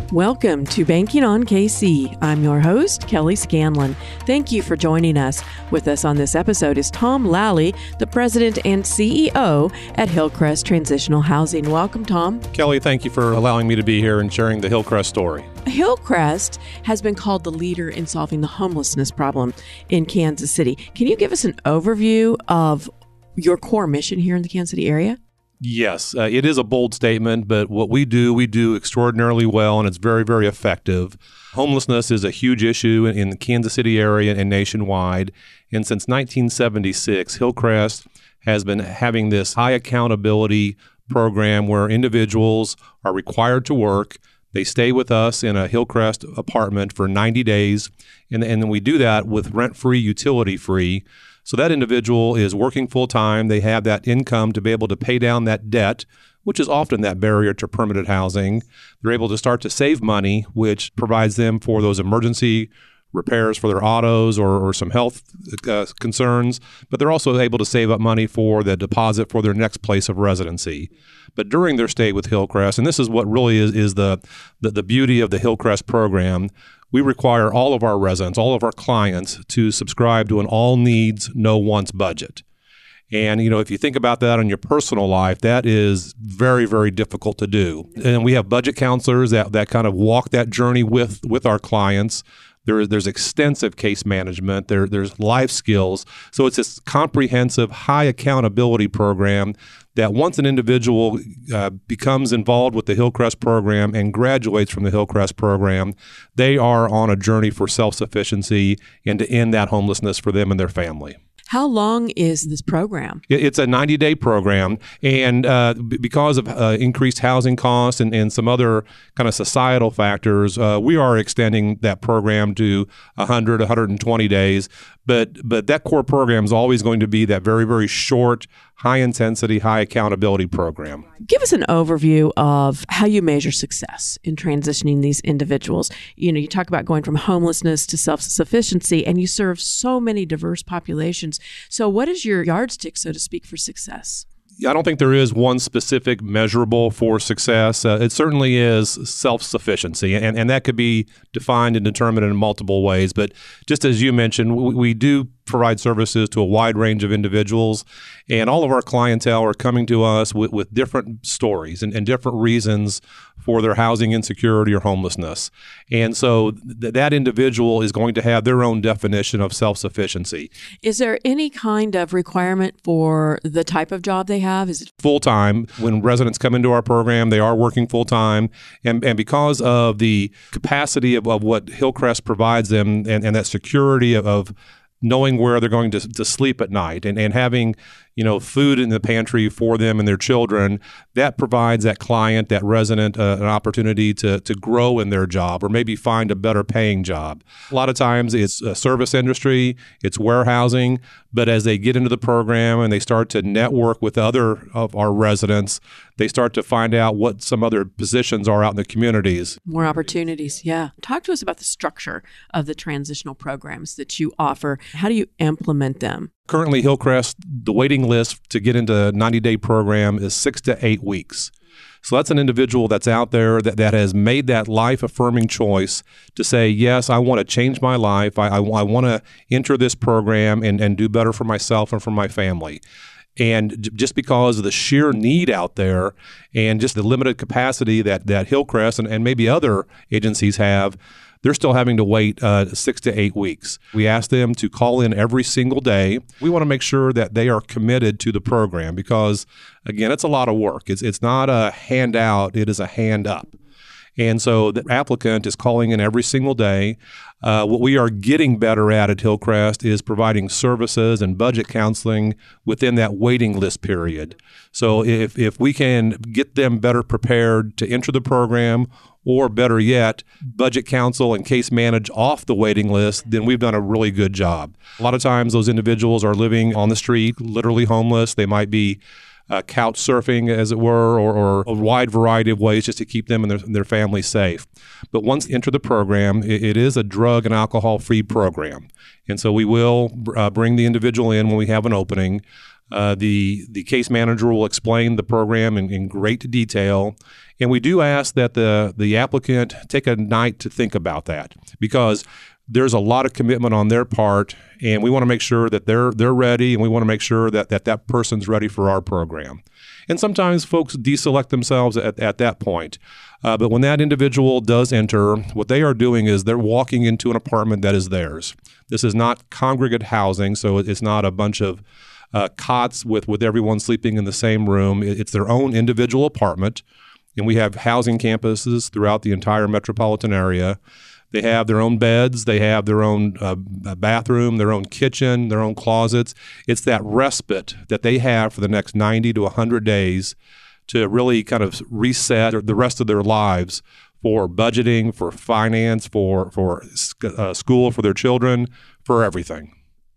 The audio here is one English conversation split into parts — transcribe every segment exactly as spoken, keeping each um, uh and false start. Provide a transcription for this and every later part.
Welcome to Banking on K C. I'm your host, Kelly Scanlon. Thank you for joining us. With us on this episode is Tom Lally, the president and C E O at Hillcrest Transitional Housing. Welcome, Tom. Kelly, thank you for allowing me to be here and sharing the Hillcrest story. Hillcrest has been called the leader in solving the homelessness problem in Kansas City. Can you give us an overview of your core mission here in the Kansas City area? Yes, uh, it is a bold statement, but what we do, we do extraordinarily well, and it's very, very effective. Homelessness is a huge issue in, in the Kansas City area and nationwide. And since nineteen seventy-six, Hillcrest has been having this high accountability program where individuals are required to work. They stay with us in a Hillcrest apartment for ninety days, and, and we do that with rent-free, utility-free. So that individual is working full-time. They have that income to be able to pay down that debt, which is often that barrier to permanent housing. They're able to start to save money, which provides them for those emergency repairs for their autos or, or some health uh, concerns, but they're also able to save up money for the deposit for their next place of residency. But during their stay with Hillcrest, and this is what really is, is the, the, the beauty of the Hillcrest program, we require all of our residents, all of our clients to subscribe to an all needs, no wants budget. And, you know, if you think about that in your personal life, that is very, very difficult to do. And we have budget counselors that, that kind of walk that journey with, with our clients. There, there's extensive case management. There, there's life skills. So it's this comprehensive, high accountability program that once an individual uh, becomes involved with the Hillcrest program and graduates from the Hillcrest program, they are on a journey for self-sufficiency and to end that homelessness for them and their family. How long is this program? It's a ninety-day program, and uh, b- because of uh, increased housing costs and, and some other kind of societal factors, uh, we are extending that program to one hundred, one hundred twenty days. But but that core program is always going to be that very, very short, high-intensity, high-accountability program. Give us an overview of how you measure success in transitioning these individuals. You know, you talk about going from homelessness to self-sufficiency, and you serve so many diverse populations. So what is your yardstick, so to speak, for success? I don't think there is one specific measurable for success. Uh, it certainly is self-sufficiency, and, and that could be defined and determined in multiple ways. But just as you mentioned, we, we do provide services to a wide range of individuals, and all of our clientele are coming to us with, with different stories and, and different reasons for their housing insecurity or homelessness. And so th- that individual is going to have their own definition of self-sufficiency. Is there any kind of requirement for the type of job they have? Is it full-time? When residents come into our program, they are working full-time. And, and because of the capacity of, of what Hillcrest provides them and, and that security of, of knowing where they're going to, to sleep at night and, and having, you know, food in the pantry for them and their children, that provides that client, that resident, uh, an opportunity to to grow in their job or maybe find a better paying job. A lot of times it's a service industry, it's warehousing, but as they get into the program and they start to network with other of our residents, they start to find out what some other positions are out in the communities. More opportunities, yeah. Talk to us about the structure of the transitional programs that you offer. How do you implement them? Currently, Hillcrest, the waiting list to get into a ninety-day program is six to eight weeks. So that's an individual that's out there that, that has made that life-affirming choice to say, yes, I want to change my life. I, I, I want to enter this program and, and do better for myself and for my family. And j- just because of the sheer need out there and just the limited capacity that, that Hillcrest and, and maybe other agencies have, they're still having to wait uh, six to eight weeks. We ask them to call in every single day. We want to make sure that they are committed to the program because, again, it's a lot of work. It's it's not a handout, it is a hand up. And so the applicant is calling in every single day. Uh, what we are getting better at at Hillcrest is providing services and budget counseling within that waiting list period. So if if we can get them better prepared to enter the program, or better yet, budget counsel and case manage off the waiting list, then we've done a really good job. A lot of times those individuals are living on the street, literally homeless. They might be uh, couch surfing, as it were, or, or a wide variety of ways just to keep them and their, their family safe. But once they enter the program, it, it is a drug and alcohol-free program. And so we will uh, bring the individual in when we have an opening. Uh, the the case manager will explain the program in, in great detail, and we do ask that the the applicant take a night to think about that, because there's a lot of commitment on their part, and we want to make sure that they're they're ready, and we want to make sure that that, that person's ready for our program. And sometimes folks deselect themselves at, at that point. Uh, but when that individual does enter, what they are doing is they're walking into an apartment that is theirs. This is not congregate housing, so it's not a bunch of uh, cots with, with everyone sleeping in the same room. It's their own individual apartment, and we have housing campuses throughout the entire metropolitan area. They have their own beds, they have their own uh, bathroom, their own kitchen, their own closets. It's that respite that they have for the next ninety to one hundred days to really kind of reset the rest of their lives for budgeting, for finance, for, for uh, school for their children, for everything.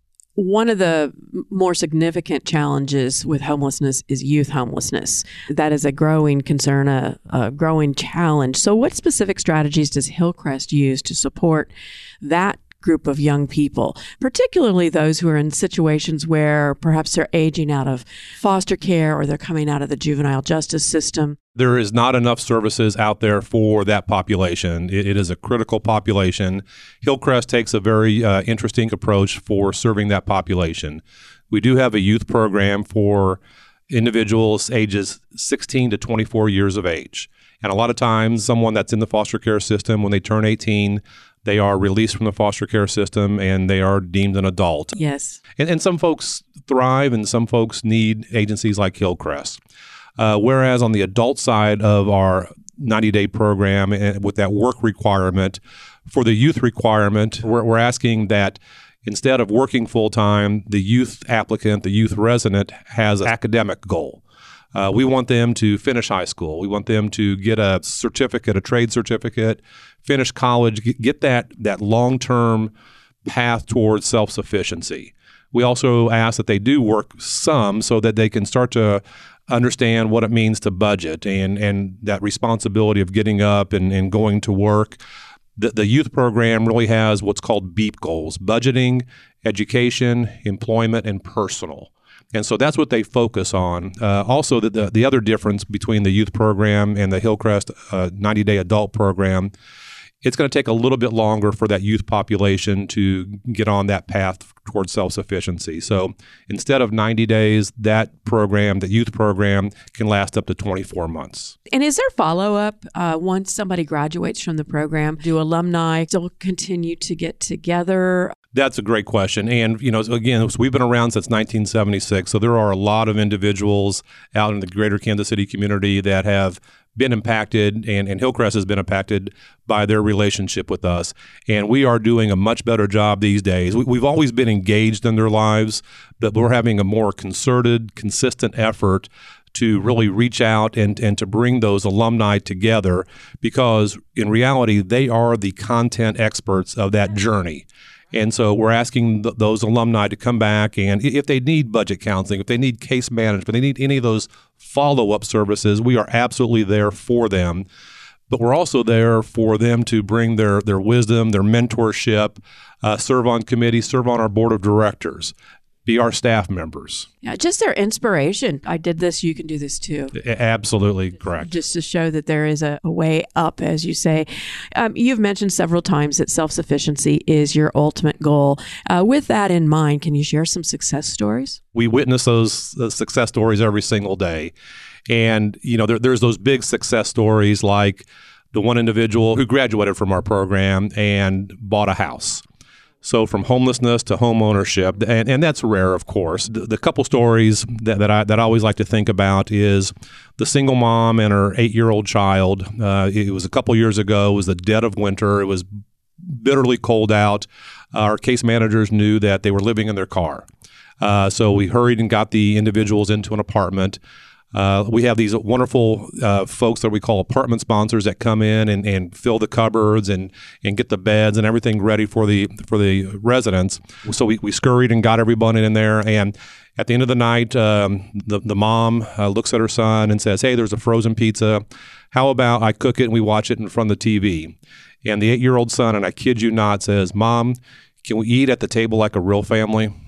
One of the more significant challenges with homelessness is youth homelessness. That is a growing concern, a, a growing challenge. So what specific strategies does Hillcrest use to support that group of young people, particularly those who are in situations where perhaps they're aging out of foster care or they're coming out of the juvenile justice system? There is not enough services out there for that population. It, it is a critical population. Hillcrest takes a very uh, interesting approach for serving that population. We do have a youth program for individuals ages sixteen to twenty-four years of age. And a lot of times, someone that's in the foster care system, when they turn eighteen, they are released from the foster care system and they are deemed an adult. Yes. And, and some folks thrive and some folks need agencies like Hillcrest. Uh, whereas on the adult side of our ninety-day program, and with that work requirement, for the youth requirement, we're, we're asking that instead of working full-time, the youth applicant, the youth resident, has an academic goal. Uh, we want them to finish high school. We want them to get a certificate, a trade certificate, finish college, get, get that, that long-term path towards self-sufficiency. We also ask that they do work some so that they can start to understand what it means to budget and, and that responsibility of getting up and, and going to work. The, the youth program really has what's called BEEP goals: budgeting, education, employment, and personal. And so that's what they focus on. Uh, also, the, the the other difference between the youth program and the Hillcrest uh, ninety-day adult program, it's going to take a little bit longer for that youth population to get on that path towards self-sufficiency. So instead of ninety days, that program, the youth program, can last up to twenty-four months. And is there follow-up uh, once somebody graduates from the program? Do alumni still continue to get together? That's a great question. And, you know, again, we've been around since nineteen seventy-six, so there are a lot of individuals out in the greater Kansas City community that have been impacted, and, and Hillcrest has been impacted by their relationship with us. And we are doing a much better job these days. We, we've always been engaged in their lives, but we're having a more concerted, consistent effort to really reach out and, and to bring those alumni together, because in reality, they are the content experts of that journey. And so we're asking th- those alumni to come back, and if they need budget counseling, if they need case management, if they need any of those follow-up services, we are absolutely there for them. But we're also there for them to bring their, their wisdom, their mentorship, uh, serve on committees, serve on our board of directors, be our staff members. Yeah, just their inspiration. I did this, you can do this too. Absolutely correct. Just to show that there is a, a way up, as you say. Um, you've mentioned several times that self-sufficiency is your ultimate goal. Uh, with that in mind, can you share some success stories? We witness those uh, success stories every single day. And, you know, there, there's those big success stories like the one individual who graduated from our program and bought a house. So from homelessness to home ownership, and, and that's rare, of course. The, the couple stories that, that I that I always like to think about is the single mom and her eight-year-old child. Uh, it was a couple years ago. It was the dead of winter. It was bitterly cold out. Our case managers knew that they were living in their car. Uh, so we hurried and got the individuals into an apartment. Uh, we have these wonderful uh, folks that we call apartment sponsors that come in and, and fill the cupboards and, and get the beds and everything ready for the for the residents. So we, we scurried and got everybody in there. And at the end of the night, um, the, the mom uh, looks at her son and says, "Hey, there's a frozen pizza. How about I cook it and we watch it in front of the T V?" And the eight-year-old son, and I kid you not, says, "Mom, can we eat at the table like a real family?"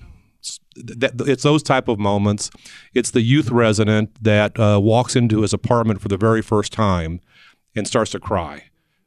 that, it's those type of moments. It's the youth resident that uh, walks into his apartment for the very first time and starts to cry.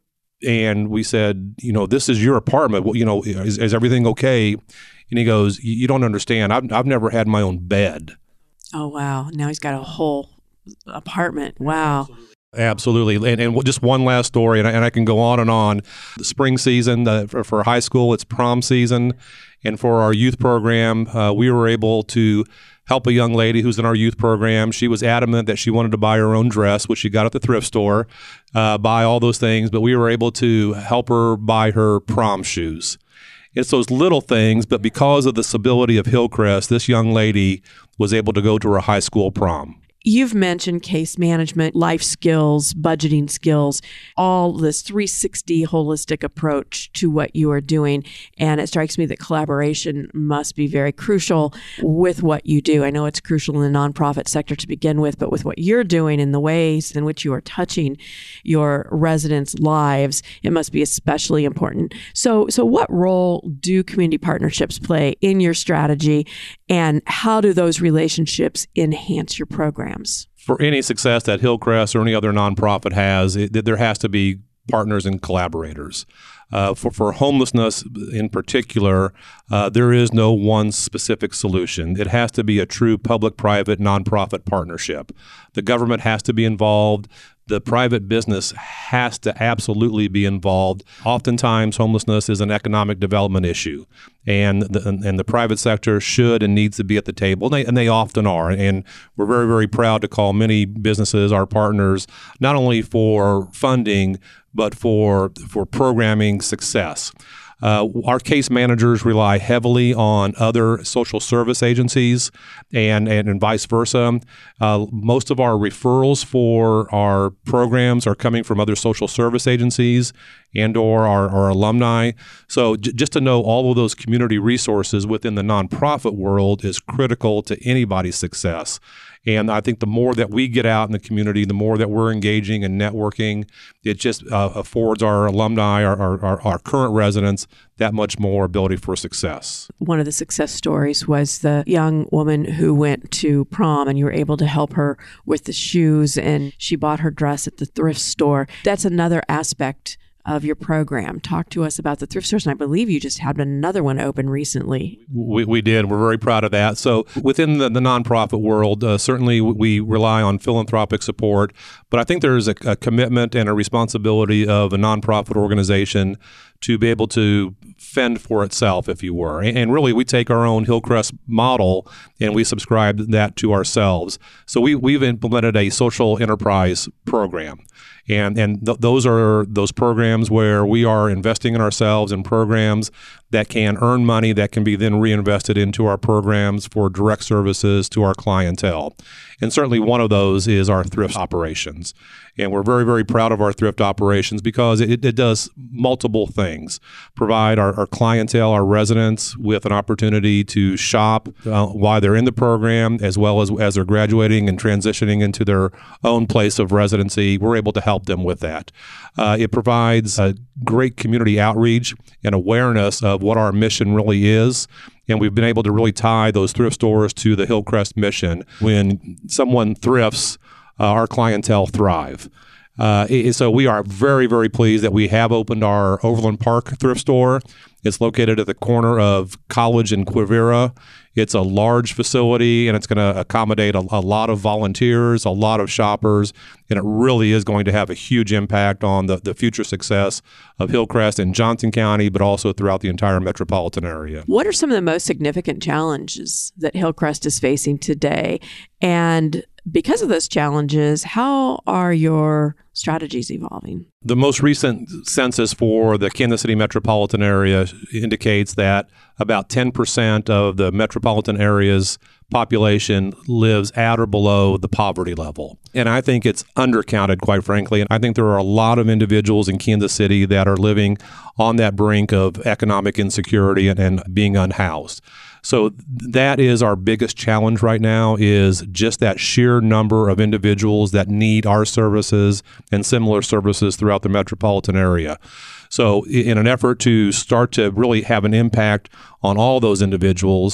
And we said, you know, this is your apartment. Well, you know, is, is everything okay? And he goes, you don't understand. I've I've never had my own bed. Oh, wow. Now he's got a whole apartment. Wow. Absolutely. And, and just one last story, and I, and I can go on and on. The spring season, uh, for, for high school, it's prom season. And for our youth program, uh, we were able to help a young lady who's in our youth program. She was adamant that she wanted to buy her own dress, which she got at the thrift store, uh, buy all those things. But we were able to help her buy her prom shoes. It's those little things, but because of the stability of Hillcrest, this young lady was able to go to her high school prom. You've mentioned case management, life skills, budgeting skills, all this three sixty holistic approach to what you are doing. And it strikes me that collaboration must be very crucial with what you do. I know it's crucial in the nonprofit sector to begin with, but with what you're doing and the ways in which you are touching your residents' lives, it must be especially important. So, so what role do community partnerships play in your strategy, and how do those relationships enhance your program? For any success that Hillcrest or any other nonprofit has, it, there has to be partners and collaborators. Uh, for, for homelessness in particular, uh, there is no one specific solution. It has to be a true public-private nonprofit partnership. The government has to be involved. The private business has to absolutely be involved. Oftentimes, homelessness is an economic development issue, and the, and the private sector should and needs to be at the table, and they, and they often are. And we're very, very proud to call many businesses our partners, not only for funding, but for for programming success. Uh, our case managers rely heavily on other social service agencies and, and, and vice versa. Uh, most of our referrals for our programs are coming from other social service agencies and or our, our alumni. So j- just to know all of those community resources within the nonprofit world is critical to anybody's success. And I think the more that we get out in the community, the more that we're engaging and networking, it just uh, affords our alumni, our, our, our current residents, that much more ability for success. One of the success stories was the young woman who went to prom, and you were able to help her with the shoes, and she bought her dress at the thrift store. That's another aspect of your program. Talk to us about the thrift stores, and I believe you just had another one open recently. We, we did. We're very proud of that. So within the, the nonprofit world, uh, certainly we rely on philanthropic support, but I think there's a, a commitment and a responsibility of a nonprofit organization to be able to fend for itself, if you were. And, and really, we take our own Hillcrest model and we subscribe that to ourselves. So we, we've implemented a social enterprise program. And and th- those are those programs where we are investing in ourselves in programs that can earn money that can be then reinvested into our programs for direct services to our clientele. And certainly one of those is our thrift operations. And we're very, very proud of our thrift operations because it, it does multiple things. Provide our, our clientele, our residents, with an opportunity to shop uh, while they're in the program, as well as as they're graduating and transitioning into their own place of residency. We're able to help them with that. Uh, it provides a great community outreach and awareness of what our mission really is. And we've been able to really tie those thrift stores to the Hillcrest mission. When someone thrifts, uh, our clientele thrive. Uh, it, so we are very, very pleased that we have opened our Overland Park thrift store. It's located at the corner of College and Quivira. It's a large facility, and it's going to accommodate a, a lot of volunteers, a lot of shoppers, and it really is going to have a huge impact on the, the future success of Hillcrest in Johnson County, but also throughout the entire metropolitan area. What are some of the most significant challenges that Hillcrest is facing today? And because of those challenges, how are your strategies evolving? The most recent census for the Kansas City metropolitan area indicates that about ten percent of the metropolitan area's population lives at or below the poverty level. And I think it's undercounted, quite frankly. And I think there are a lot of individuals in Kansas City that are living on that brink of economic insecurity and, and being unhoused. So that is our biggest challenge right now, is just that sheer number of individuals that need our services and similar services throughout the metropolitan area. So in an effort to start to really have an impact on all those individuals,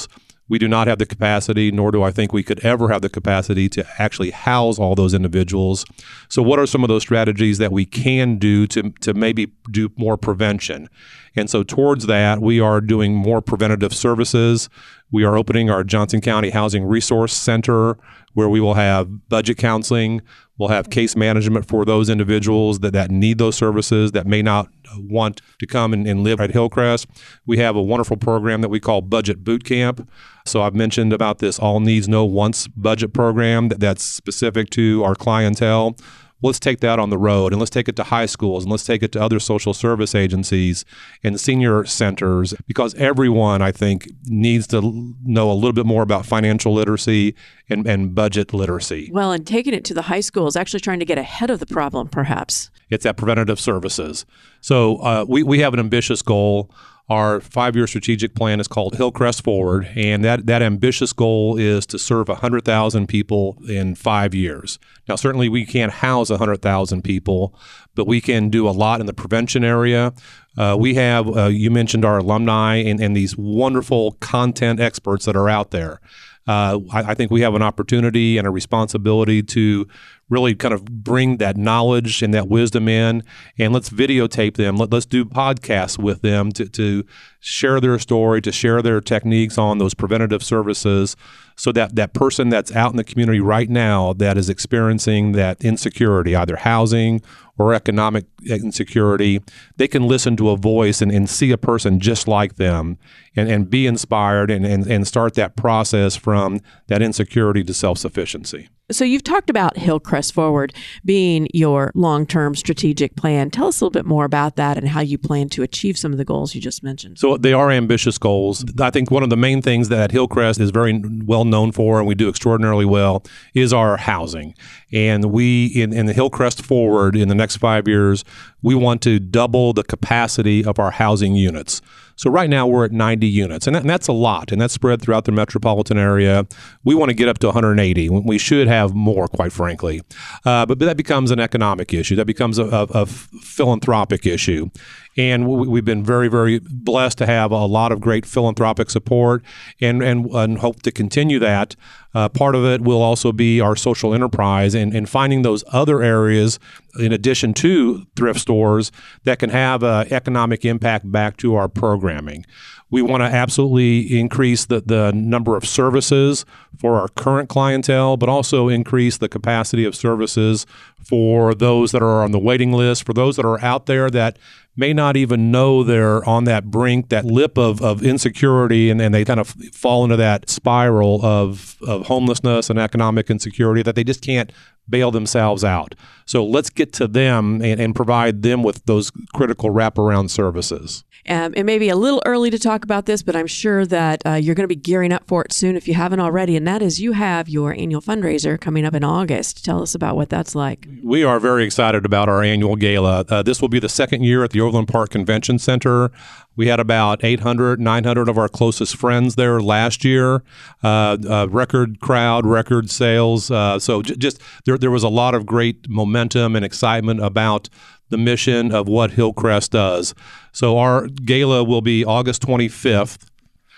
We do not have the capacity, nor do I think we could ever have the capacity to actually house all those individuals. So what are some of those strategies that we can do to, to maybe do more prevention? And so towards that, we are doing more preventative services. We are opening our Johnson County Housing Resource Center, where we will have budget counseling. We'll have case management for those individuals that, that need those services, that may not want to come and, and live at Hillcrest. We have a wonderful program that we call Budget Boot Camp. So I've mentioned about this All Needs No Wants budget program that, that's specific to our clientele. Let's take that on the road, and let's take it to high schools, and let's take it to other social service agencies and senior centers, because everyone, I think, needs to know a little bit more about financial literacy and, and budget literacy. Well, and taking it to the high schools, actually trying to get ahead of the problem, perhaps. It's at preventative services. So uh, we, we have an ambitious goal. Our five-year strategic plan is called Hillcrest Forward, and that, that ambitious goal is to serve one hundred thousand people in five years. Now, certainly we can't house one hundred thousand people, but we can do a lot in the prevention area. Uh, we have, uh, you mentioned our alumni and, and these wonderful content experts that are out there. Uh, I, I think we have an opportunity and a responsibility to really kind of bring that knowledge and that wisdom in, and let's videotape them. Let, let's do podcasts with them to, to share their story, to share their techniques on those preventative services, so that that person that's out in the community right now that is experiencing that insecurity, either housing or economic insecurity, they can listen to a voice and, and see a person just like them and, and be inspired and, and, and start that process from that insecurity to self-sufficiency. So you've talked about Hillcrest Forward being your long-term strategic plan. Tell us a little bit more about that and how you plan to achieve some of the goals you just mentioned. So they are ambitious goals. I think one of the main things that Hillcrest is very well known for, and we do extraordinarily well, is our housing. And we, in, in the Hillcrest Forward, in the next five years, we want to double the capacity of our housing units. So right now we're at ninety units, and, that, and that's a lot, and that's spread throughout the metropolitan area. We want to get up to one hundred eighty. We should have more, quite frankly. Uh, but, but that becomes an economic issue. That becomes a, a, a philanthropic issue. And we, we've been very, very blessed to have a lot of great philanthropic support, and, and, and hope to continue that. Uh, part of it will also be our social enterprise and, and finding those other areas in addition to thrift stores that can have an economic impact back to our programming. We want to absolutely increase the, the number of services for our current clientele, but also increase the capacity of services for those that are on the waiting list, for those that are out there that may not even know they're on that brink, that lip of, of insecurity, and, and they kind of fall into that spiral of, of homelessness and economic insecurity that they just can't bail themselves out. So let's get to them and, and provide them with those critical wraparound services. Um, it may be a little early to talk about this, but I'm sure that uh, you're going to be gearing up for it soon if you haven't already, and that is you have your annual fundraiser coming up in August. Tell us about what that's like. We are very excited about our annual gala. Uh, this will be the second year at the Overland Park Convention Center. We had about eight hundred, nine hundred of our closest friends there last year. Uh, uh, record crowd, record sales. Uh, so j- just there, there was a lot of great momentum and excitement about the mission of what Hillcrest does. So our gala will be August twenty-fifth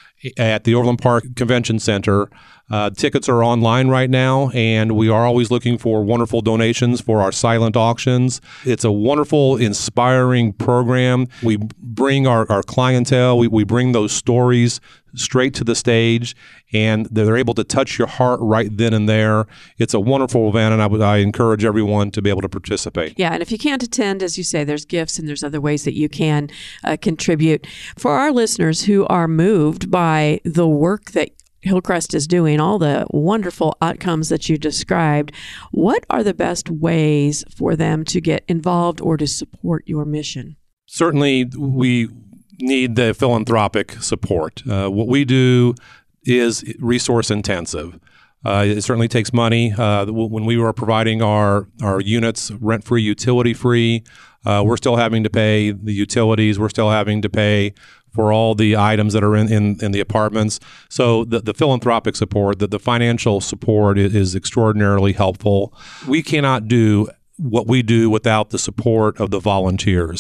at the Overland Park Convention Center. Uh, tickets are online right now, and we are always looking for wonderful donations for our silent auctions. It's a wonderful, inspiring program. We bring our, our clientele, we, we bring those stories straight to the stage, and they're able to touch your heart right then and there. It's a wonderful event, and I, would, I encourage everyone to be able to participate. Yeah, and if you can't attend, as you say, there's gifts and there's other ways that you can uh, contribute. For our listeners who are moved by the work that Hillcrest is doing, all the wonderful outcomes that you described, what are the best ways for them to get involved or to support your mission? Certainly, we need the philanthropic support. Uh, what we do is resource intensive. Uh, it certainly takes money. Uh, when we were providing our, our units rent-free, utility-free, uh, we're still having to pay the utilities. We're still having to pay for all the items that are in, in, in the apartments. So the, the philanthropic support, the, the financial support is, is extraordinarily helpful. We cannot do what we do without the support of the volunteers.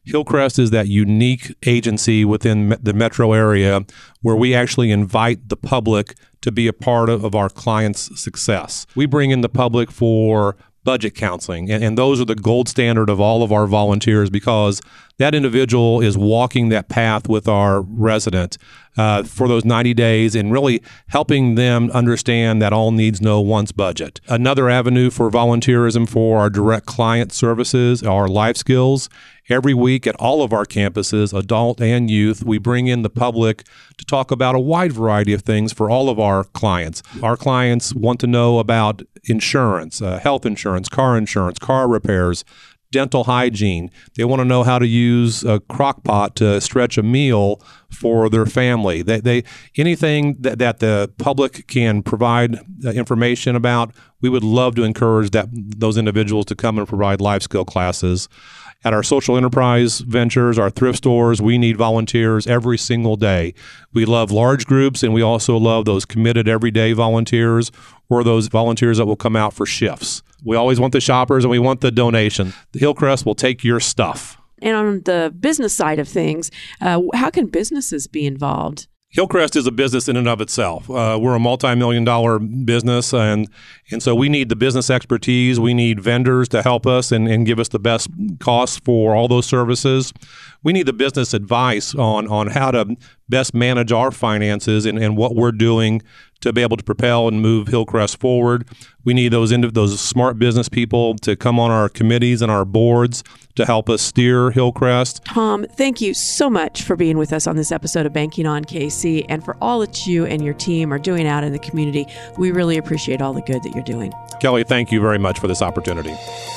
Hillcrest is that unique agency within the metro area where we actually invite the public to be a part of, of our clients' success. We bring in the public for budget counseling, and, and those are the gold standard of all of our volunteers because that individual is walking that path with our resident uh, for those ninety days and really helping them understand that all needs no wants budget. Another avenue for volunteerism for our direct client services are life skills. Every week at all of our campuses, adult and youth, we bring in the public to talk about a wide variety of things for all of our clients. Our clients want to know about insurance, uh, health insurance, car insurance, car repairs, dental hygiene. They want to know how to use a crock pot to stretch a meal for their family. They, they anything that, that the public can provide uh, information about, we would love to encourage that those individuals to come and provide life skill classes. At our social enterprise ventures, our thrift stores, we need volunteers every single day. We love large groups, and we also love those committed everyday volunteers or those volunteers that will come out for shifts. We always want the shoppers, and we want the donation. The Hillcrest will take your stuff. And on the business side of things, uh, how can businesses be involved? Hillcrest is a business in and of itself. Uh, we're a multi-million dollar business, and and so we need the business expertise. We need vendors to help us and, and give us the best costs for all those services. We need the business advice on, on how to best manage our finances and, and what we're doing to be able to propel and move Hillcrest forward. We need those ind- those smart business people to come on our committees and our boards to help us steer Hillcrest. Tom, thank you so much for being with us on this episode of Banking on K C and for all that you and your team are doing out in the community. We really appreciate all the good that you're doing. Kelly, thank you very much for this opportunity.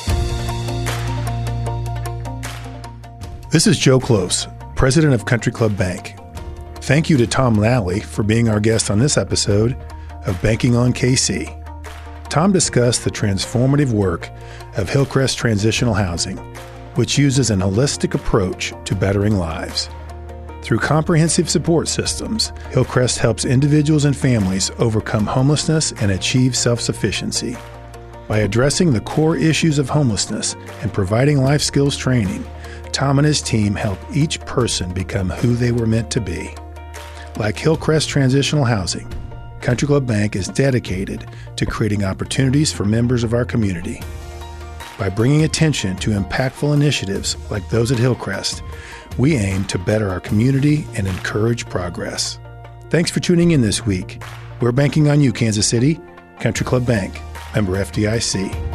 This is Joe Close, president of Country Club Bank. Thank you to Tom Lally for being our guest on this episode of Banking on K C. Tom discussed the transformative work of Hillcrest Transitional Housing, which uses an holistic approach to bettering lives. Through comprehensive support systems, Hillcrest helps individuals and families overcome homelessness and achieve self-sufficiency. By addressing the core issues of homelessness and providing life skills training, Tom and his team help each person become who they were meant to be. Like Hillcrest Transitional Housing, Country Club Bank is dedicated to creating opportunities for members of our community. By bringing attention to impactful initiatives like those at Hillcrest, we aim to better our community and encourage progress. Thanks for tuning in this week. We're banking on you, Kansas City. Country Club Bank, member F D I C.